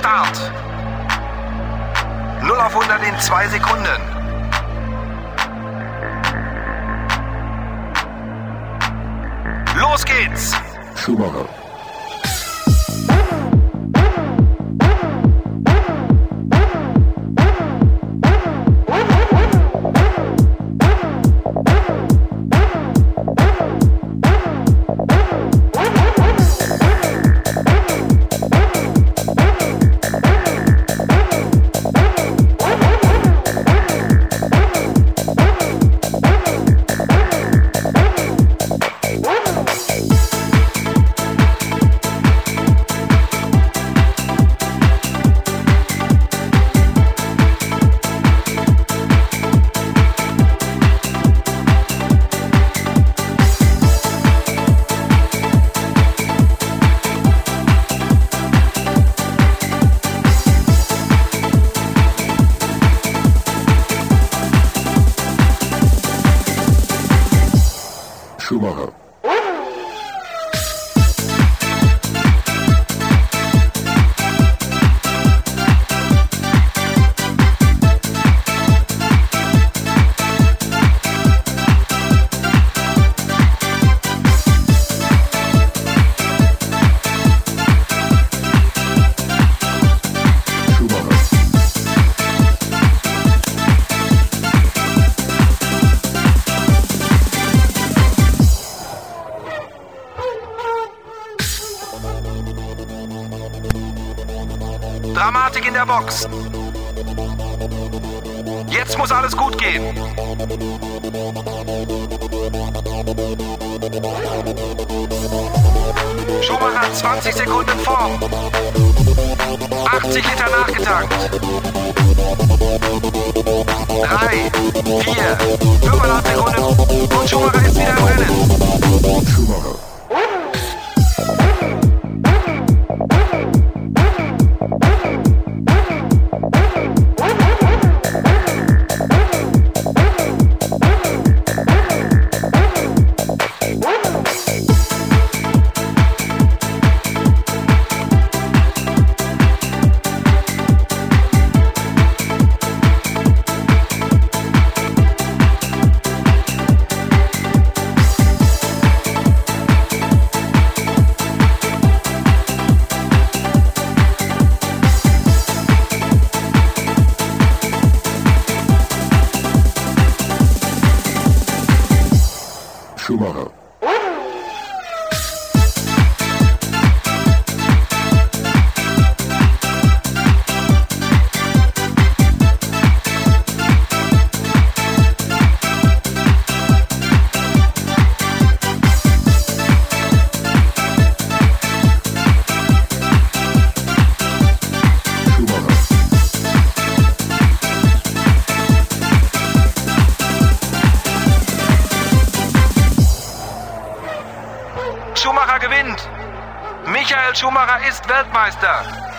Start. 0 auf 100 in 2 Sekunden. Los geht's! Schumacher. Schumacher. Dramatik in der Box. Jetzt muss alles gut gehen. Schumacher hat 20 Sekunden Form. 80 Liter nachgetankt. 3, 4, 5,5 Sekunden und Schumacher ist wieder im Rennen. Schumacher. Schumacher. Schumacher gewinnt. Michael Schumacher ist Weltmeister.